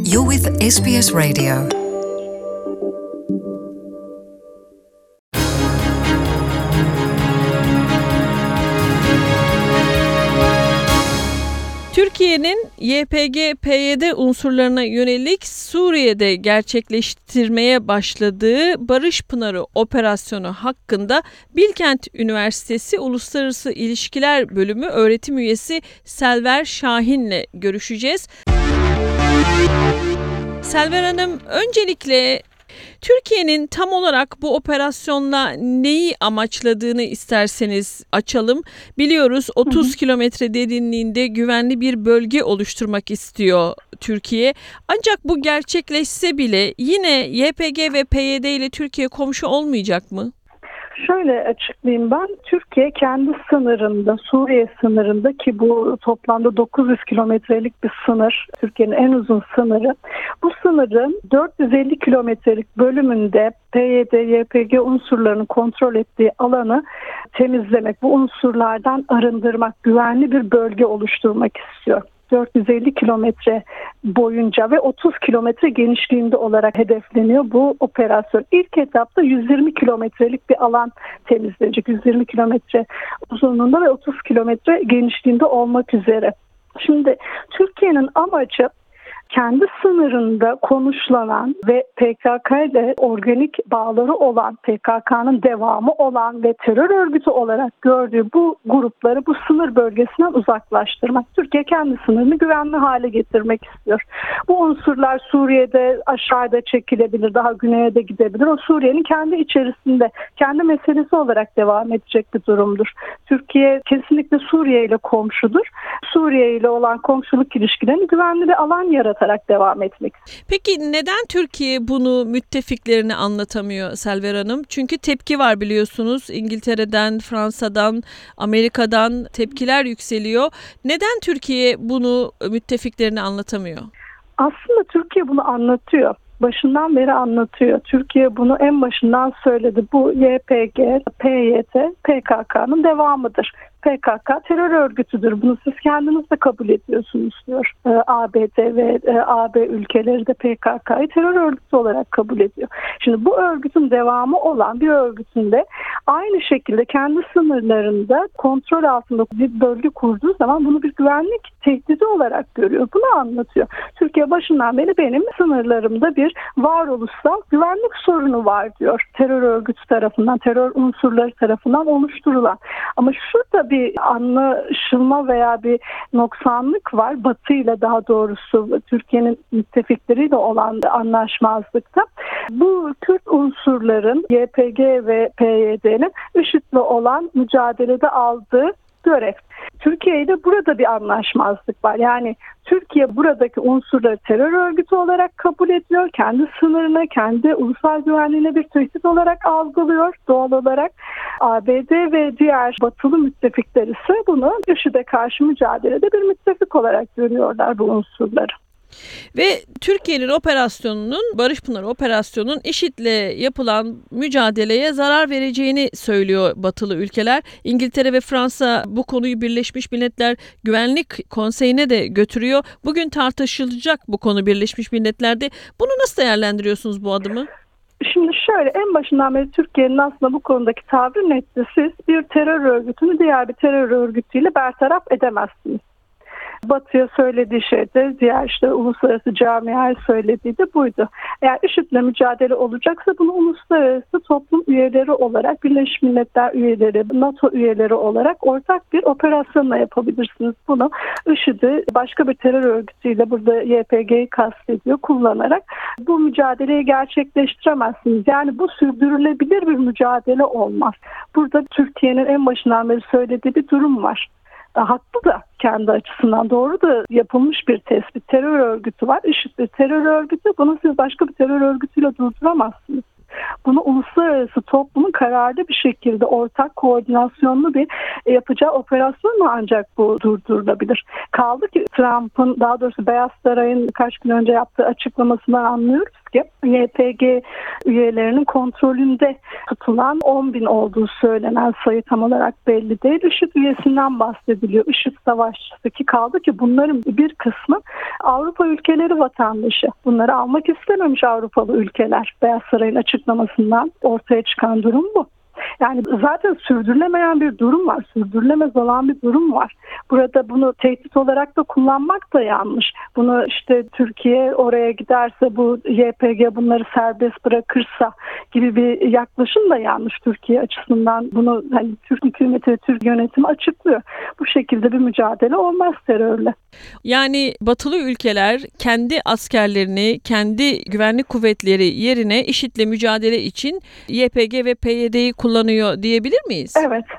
You're with SBS Radio. Türkiye'nin YPG-PYD unsurlarına yönelik Suriye'de gerçekleştirmeye başladığı Barış Pınarı operasyonu hakkında Bilkent Üniversitesi Uluslararası İlişkiler Bölümü öğretim üyesi Selver Şahin'le görüşeceğiz. Selver Hanım, öncelikle Türkiye'nin tam olarak bu operasyonla neyi amaçladığını isterseniz açalım. Biliyoruz 30 kilometre derinliğinde güvenli bir bölge oluşturmak istiyor Türkiye. Ancak bu gerçekleşse bile yine YPG ve PYD ile Türkiye komşu olmayacak mı? Şöyle açıklayayım ben. Türkiye kendi sınırında, Suriye sınırında ki bu toplamda 900 kilometrelik bir sınır, Türkiye'nin en uzun sınırı. Bu sınırın 450 kilometrelik bölümünde PYD, YPG unsurlarının kontrol ettiği alanı temizlemek, bu unsurlardan arındırmak, güvenli bir bölge oluşturmak istiyor. 450 kilometre boyunca ve 30 kilometre genişliğinde olarak hedefleniyor bu operasyon. İlk etapta 120 kilometrelik bir alan temizlenecek. 120 kilometre uzunluğunda ve 30 kilometre genişliğinde olmak üzere. Şimdi Türkiye'nin amacı kendi sınırında konuşlanan ve PKK ile organik bağları olan, PKK'nın devamı olan ve terör örgütü olarak gördüğü bu grupları bu sınır bölgesinden uzaklaştırmak. Türkiye kendi sınırını güvenli hale getirmek istiyor. Bu unsurlar Suriye'de aşağıda çekilebilir, daha güneye de gidebilir. O Suriye'nin kendi içerisinde, kendi meselesi olarak devam edecek bir durumdur. Türkiye kesinlikle Suriye ile komşudur. Suriye ile olan komşuluk ilişkilerini güvenli bir alan yaratarak devam etmek. Peki neden Türkiye bunu müttefiklerine anlatamıyor Selver Hanım? Çünkü tepki var biliyorsunuz. İngiltere'den, Fransa'dan, Amerika'dan tepkiler yükseliyor. Neden Türkiye bunu müttefiklerine anlatamıyor? Aslında Türkiye bunu anlatıyor. Başından beri anlatıyor. Türkiye bunu en başından söyledi. Bu YPG, PYD, PKK'nın devamıdır. PKK terör örgütüdür. Bunu siz kendiniz de kabul ediyorsunuz diyor. ABD ve AB ülkeleri de PKK'yı terör örgütü olarak kabul ediyor. Şimdi bu örgütün devamı olan bir örgütünde aynı şekilde kendi sınırlarında kontrol altında bir bölge kurduğu zaman bunu bir güvenlik tehdidi olarak görüyor. Bunu anlatıyor. Türkiye başından beri benim sınırlarımda bir varoluşsal güvenlik sorunu var diyor. Terör örgütü tarafından, terör unsurları tarafından oluşturulan. Ama şurada bir anlaşılma veya bir noksanlık var. Batı ile daha doğrusu Türkiye'nin müttefikleriyle olan anlaşmazlıkta. Bu Kürt unsurların YPG ve PYD'nin IŞİD'le olan mücadelede aldığı görev. Türkiye ile burada bir anlaşmazlık var. Yani Türkiye buradaki unsurları terör örgütü olarak kabul ediyor. Kendi sınırına, kendi ulusal güvenliğine bir tehdit olarak algılıyor doğal olarak. ABD ve diğer batılı müttefikler ise bunu IŞİD'e karşı mücadelede bir müttefik olarak görüyorlar bu unsurları. Ve Türkiye'nin operasyonunun, Barış Pınarı operasyonunun IŞİD'le yapılan mücadeleye zarar vereceğini söylüyor batılı ülkeler. İngiltere ve Fransa bu konuyu Birleşmiş Milletler Güvenlik Konseyi'ne de götürüyor. Bugün tartışılacak bu konu Birleşmiş Milletler'de. Bunu nasıl değerlendiriyorsunuz bu adımı? Şimdi şöyle, en başından beri Türkiye'nin aslında bu konudaki tavrı netti. Siz bir terör örgütünü diğer bir terör örgütüyle bertaraf edemezsiniz. Batı'ya söylediği şey de diğer uluslararası camiaya söylediği de buydu. Eğer IŞİD'le mücadele olacaksa bunu uluslararası toplum üyeleri olarak, Birleşmiş Milletler üyeleri, NATO üyeleri olarak ortak bir operasyonla yapabilirsiniz. Bunu IŞİD'i başka bir terör örgütüyle, burada YPG'yi kastediyor, kullanarak bu mücadeleyi gerçekleştiremezsiniz. Yani bu sürdürülebilir bir mücadele olmaz. Burada Türkiye'nin en başından beri söylediği bir durum var. Haklı da kendi açısından doğru da yapılmış bir tespit. Terör örgütü var. IŞİD bir terör örgütü. Bunu siz başka bir terör örgütüyle durduramazsınız. Bunu uluslararası toplumun kararlı bir şekilde ortak koordinasyonlu bir yapacağı operasyonla ancak bu durdurulabilir. Kaldı ki Trump'ın, daha doğrusu Beyaz Saray'ın birkaç gün önce yaptığı açıklamasından anlıyoruz ki ki YPG üyelerinin kontrolünde tutulan 10.000 olduğu söylenen sayı tam olarak belli değil. IŞİD üyesinden bahsediliyor. IŞİD savaşçısı ki kaldı ki bunların bir kısmı Avrupa ülkeleri vatandaşı. Bunları almak istememiş Avrupalı ülkeler. Beyaz Saray'ın açıklamasından ortaya çıkan durum bu. Yani zaten sürdürülemeyen bir durum var. Sürdürülemez olan bir durum var. Burada bunu tehdit olarak da kullanmak da yanlış. Bunu işte Türkiye oraya giderse bu YPG bunları serbest bırakırsa gibi bir yaklaşım da yanlış Türkiye açısından. Bunu hani Türk hükümeti ve Türk yönetimi açıklıyor. Bu şekilde bir mücadele olmaz terörle. Yani batılı ülkeler kendi askerlerini, kendi güvenlik kuvvetleri yerine IŞİD'le mücadele için YPG ve PYD'yi kullanıyor diyebilir miyiz?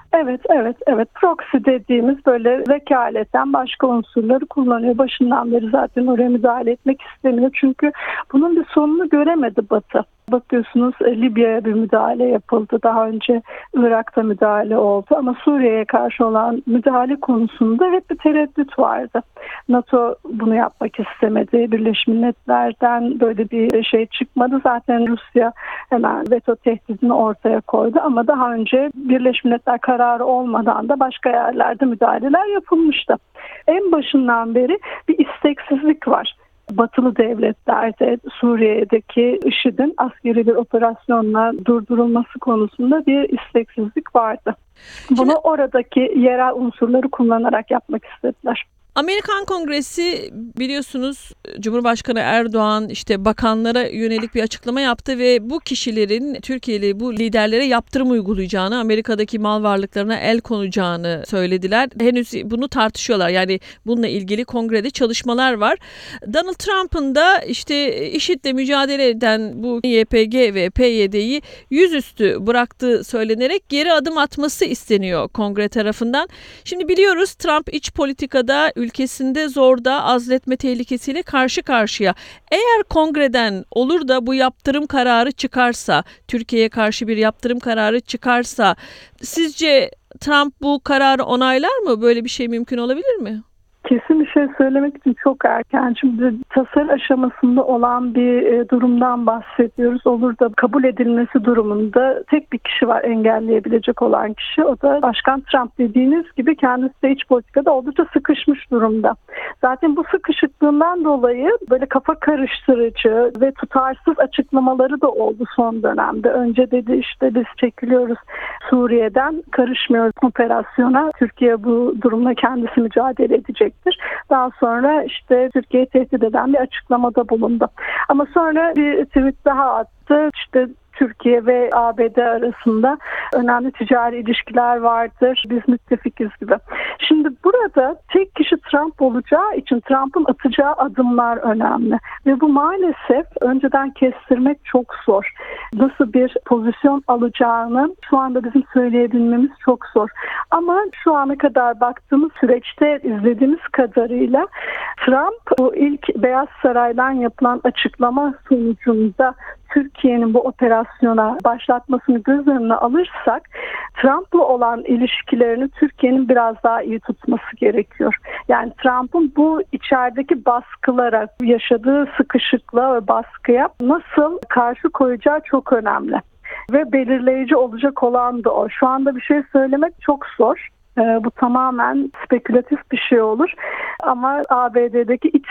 Evet. Proxy dediğimiz böyle vekaleten başka unsurları kullanıyor. Başından beri zaten oraya müdahale etmek istemiyor. Çünkü bunun bir sonunu göremedi Batı. Bakıyorsunuz Libya'ya bir müdahale yapıldı. Daha önce Irak'ta müdahale oldu. Ama Suriye'ye karşı olan müdahale konusunda hep bir tereddüt vardı. NATO bunu yapmak istemedi. Birleşmiş Milletler'den böyle bir şey çıkmadı. Zaten Rusya hemen veto tehdidini ortaya koydu. Ama daha önce Birleşmiş Milletler kararı olmadan da başka yerlerde müdahaleler yapılmıştı. En başından beri bir isteksizlik var. Batılı devletlerde Suriye'deki IŞİD'in askeri bir operasyonla durdurulması konusunda bir isteksizlik vardı. Bunu oradaki yerel unsurları kullanarak yapmak istediler. Amerikan Kongresi biliyorsunuz Cumhurbaşkanı Erdoğan işte bakanlara yönelik bir açıklama yaptı ve bu kişilerin Türkiye'li bu liderlere yaptırım uygulayacağını, Amerika'daki mal varlıklarına el konacağını söylediler. Henüz bunu tartışıyorlar. Yani bununla ilgili kongrede çalışmalar var. Donald Trump'ın da işte IŞİD'le mücadele eden bu YPG ve PYD'yi yüzüstü bıraktığı söylenerek geri adım atması isteniyor kongre tarafından. Şimdi biliyoruz Trump iç politikada ülkesinde zorda azletme tehlikesiyle karşı karşıya. Eğer kongreden olur da bu yaptırım kararı çıkarsa, Türkiye'ye karşı bir yaptırım kararı çıkarsa, sizce Trump bu kararı onaylar mı? Böyle bir şey mümkün olabilir mi? Kesin bir şey söylemek için çok erken. Şimdi tasarı aşamasında olan bir durumdan bahsediyoruz. Olur da kabul edilmesi durumunda tek bir kişi var engelleyebilecek olan kişi. O da Başkan Trump dediğiniz gibi kendisi de iç politikada oldukça sıkışmış durumda. Zaten bu sıkışıklığından dolayı böyle kafa karıştırıcı ve tutarsız açıklamaları da oldu son dönemde. Önce dedi işte biz çekiliyoruz Suriye'den, karışmıyoruz operasyona. Türkiye bu durumla kendisi mücadele edecek. Daha sonra işte Türkiye'yi tehdit eden bir açıklamada bulundu. Ama sonra bir tweet daha attı. İşte Türkiye ve ABD arasında önemli ticari ilişkiler vardır. Biz müttefikiz gibi. Şimdi burada tek kişi Trump olacağı için Trump'ın atacağı adımlar önemli. Ve bu maalesef önceden kestirmek çok zor. Nasıl bir pozisyon alacağını şu anda bizim söyleyebilmemiz çok zor. Ama şu ana kadar baktığımız süreçte izlediğimiz kadarıyla Trump bu ilk Beyaz Saray'dan yapılan açıklama sonucunda Türkiye'nin bu operasyona başlatmasını göz önüne alırsak Trump'la olan ilişkilerini Türkiye'nin biraz daha iyi tutması gerekiyor. Yani Trump'ın bu içerideki baskılara, yaşadığı sıkışıklığa ve baskıya nasıl karşı koyacağı çok önemli. Ve belirleyici olacak olan da o. Şu anda bir şey söylemek çok zor. Bu tamamen spekülatif bir şey olur. Ama ABD'deki iç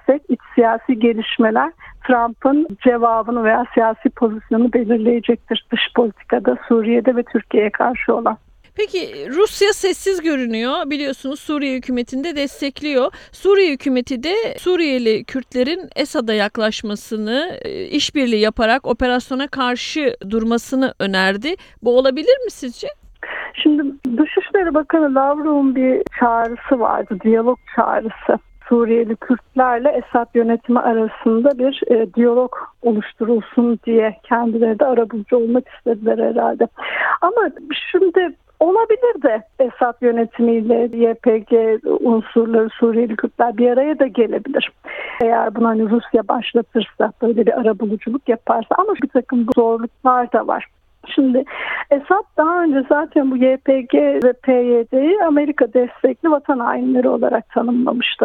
siyasi gelişmeler Trump'ın cevabını veya siyasi pozisyonu belirleyecektir dış politikada, Suriye'de ve Türkiye'ye karşı olan. Peki Rusya sessiz görünüyor. Biliyorsunuz Suriye hükümetini de destekliyor. Suriye hükümeti de Suriyeli Kürtlerin Esad'a yaklaşmasını, işbirliği yaparak operasyona karşı durmasını önerdi. Bu olabilir mi sizce? Şimdi Dışişleri Bakanı Lavrov'un bir çağrısı vardı, diyalog çağrısı. Suriyeli Kürtlerle Esad yönetimi arasında bir diyalog oluşturulsun diye kendileri de arabulucu olmak istediler herhalde. Ama şimdi olabilir de Esad yönetimiyle YPG unsurları, Suriyeli Kürtler bir araya da gelebilir. Eğer buna hani Rusya başlatırsa, böyle bir arabuluculuk yaparsa, ama bir takım zorluklar da var. Şimdi Esad daha önce zaten bu YPG ve PYD'yi Amerika destekli vatan hainleri olarak tanımlamıştı.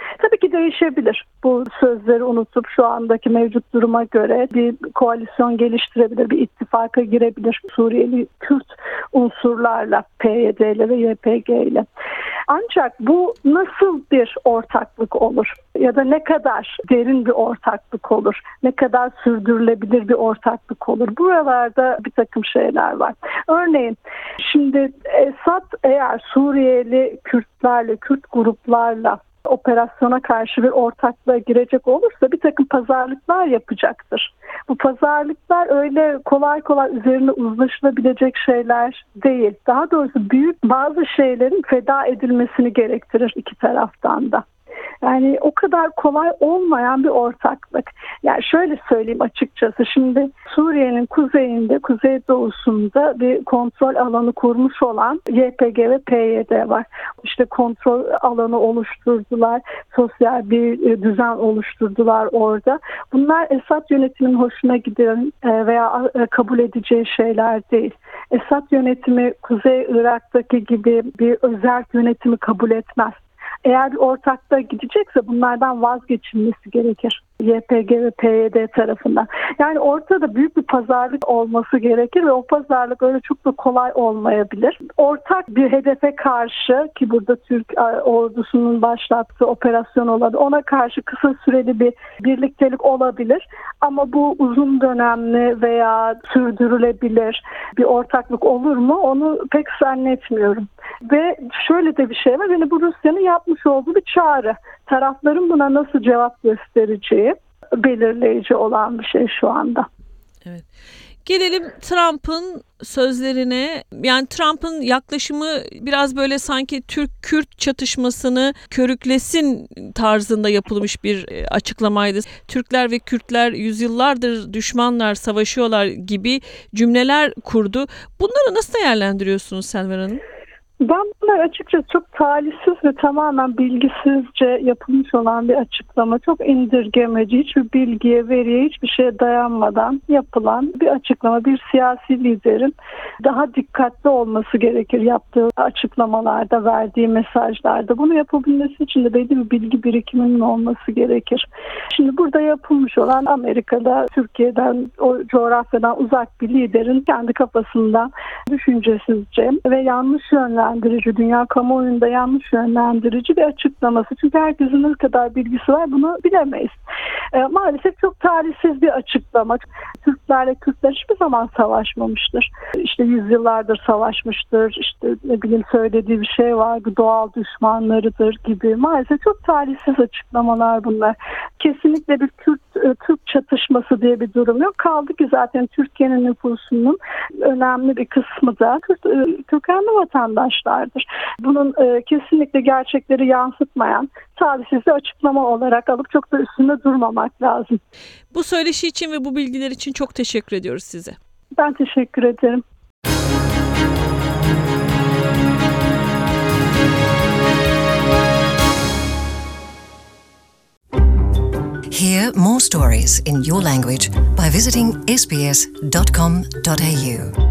Tabii ki değişebilir. Bu sözleri unutup şu andaki mevcut duruma göre bir koalisyon geliştirebilir, bir ittifaka girebilir Suriyeli Kürt unsurlarla, PYD ile ve YPG ile. Ancak bu nasıl bir ortaklık olur ya da ne kadar derin bir ortaklık olur, ne kadar sürdürülebilir bir ortaklık olur? Buralarda bir takım şeyler var. Örneğin şimdi Esad eğer Suriyeli Kürtlerle, Kürt gruplarla operasyona karşı bir ortaklığa girecek olursa bir takım pazarlıklar yapacaktır. Bu pazarlıklar öyle kolay kolay üzerine uzlaşılabilecek şeyler değil. Daha doğrusu büyük bazı şeylerin feda edilmesini gerektirir iki taraftan da. Yani o kadar kolay olmayan bir ortaklık. Yani şöyle söyleyeyim açıkçası, şimdi Suriye'nin kuzeyinde, kuzeydoğusunda bir kontrol alanı kurmuş olan YPG ve PYD var. İşte kontrol alanı oluşturdular, sosyal bir düzen oluşturdular orada. Bunlar Esad yönetiminin hoşuna giden veya kabul edeceği şeyler değil. Esad yönetimi Kuzey Irak'taki gibi bir özerk yönetimi kabul etmez. Eğer bir ortaklığa gidecekse bunlardan vazgeçilmesi gerekir. YPG ve PYD tarafından. Yani ortada büyük bir pazarlık olması gerekir ve o pazarlık öyle çok da kolay olmayabilir. Ortak bir hedefe karşı, ki burada Türk ordusunun başlattığı operasyon olabilir, ona karşı kısa süreli bir birliktelik olabilir. Ama bu uzun dönemli veya sürdürülebilir bir ortaklık olur mu? Onu pek zannetmiyorum. Ve şöyle de bir şey var. Yani bu Rusya'nın yapmış olduğu bir çağrı. Tarafların buna nasıl cevap göstereceği belirleyici olan bir şey şu anda. Evet. Gelelim Trump'ın sözlerine. Yani Trump'ın yaklaşımı biraz böyle sanki Türk-Kürt çatışmasını körüklesin tarzında yapılmış bir açıklamaydı. Türkler ve Kürtler yüzyıllardır düşmanlar, savaşıyorlar gibi cümleler kurdu. Bunları nasıl değerlendiriyorsunuz Selver Hanım? Ben bunlar açıkçası çok talihsiz ve tamamen bilgisizce yapılmış olan bir açıklama. Çok indirgemeci, hiçbir bilgiye, veriye, hiçbir şeye dayanmadan yapılan bir açıklama. Bir siyasi liderin daha dikkatli olması gerekir yaptığı açıklamalarda, verdiği mesajlarda. Bunu yapabilmesi için de belli bir bilgi birikiminin olması gerekir. Şimdi burada yapılmış olan Amerika'da, Türkiye'den, o coğrafyadan uzak bir liderin kendi kafasından düşüncesizce ve yanlış yönlendirici, dünya kamuoyunda yanlış yönlendirici bir açıklaması. Çünkü herkesin ne kadar bilgisi var bunu bilemeyiz. Maalesef çok tarihsiz bir açıklama. Türklerle Kürtler hiçbir zaman savaşmamıştır. İşte yüzyıllardır savaşmıştır. İşte ne bileyim söylediği bir şey var. Doğal düşmanlarıdır gibi. Maalesef çok tarihsiz açıklamalar bunlar. Kesinlikle bir Kürt çatışması diye bir durum yok. Kaldı ki zaten Türkiye'nin nüfusunun önemli bir kısmı da Kürt kökenli vatandaşlardır. Bunun kesinlikle gerçekleri yansıtmayan tarihsiz bir açıklama olarak alıp çok da üstünde durmamak lazım. Bu söyleşi için ve bu bilgiler için çok teşekkür ediyoruz size. Ben teşekkür ederim. Hear more stories in your language by visiting sbs.com.au.